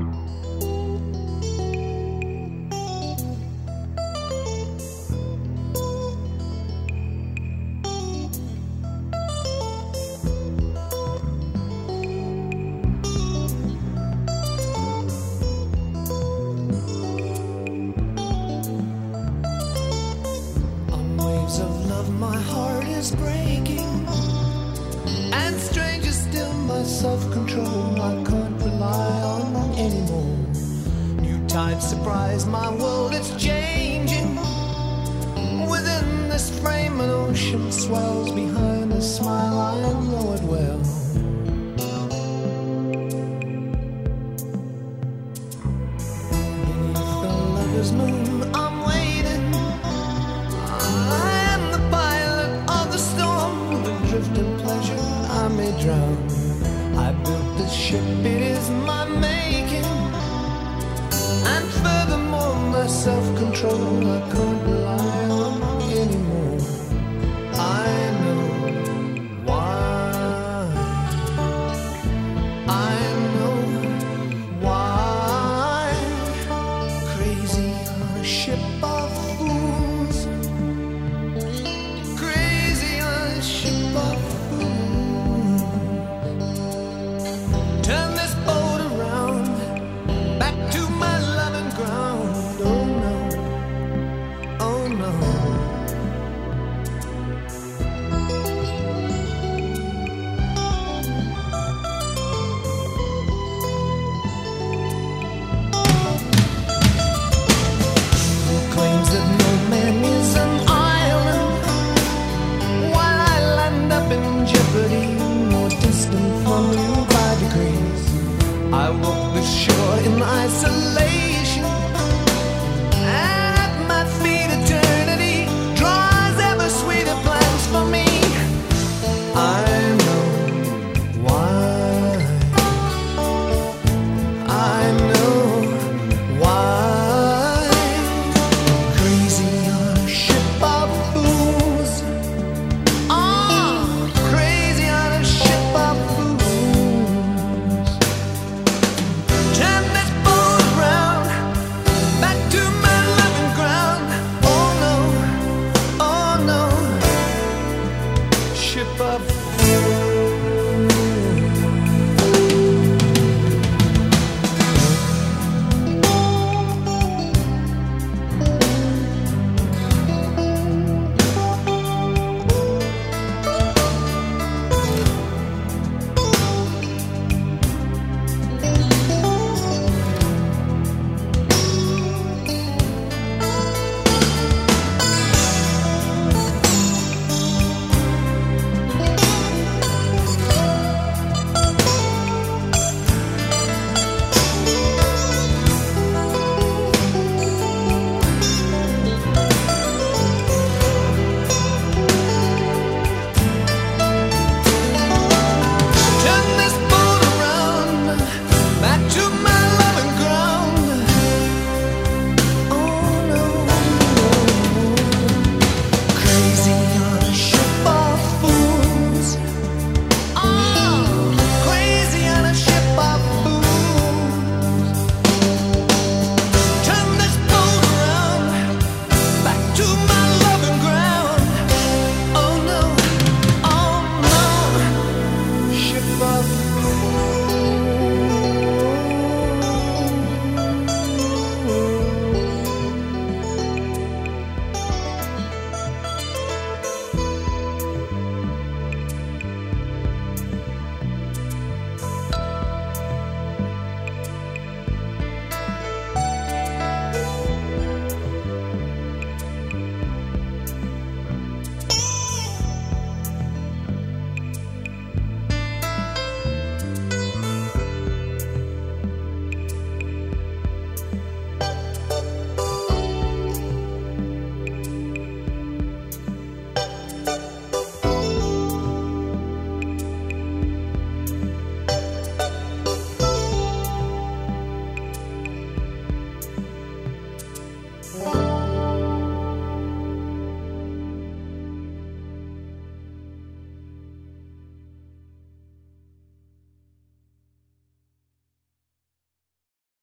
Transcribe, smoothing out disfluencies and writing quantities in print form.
Of love, my heart is breaking, and stranger still, my self-control I can't rely on anymore. New tides surprise my world, it's changing. Within this frame, an ocean swells behind a smile, I know it well. Beneath the lover's moon, I'm waiting. Drifting pleasure, I may drown. I built this ship, it is my making. And furthermore, my self-control I can't rely on anymore. I know why. I know why. Crazy on a ship of fools. Crazy on a ship of fools. Turn this boat around, back to my loving ground. Oh no, oh no. Who claims that no man is an island, while I land up in jeopardy, more distant from you by degrees? I walk the shore in isolation.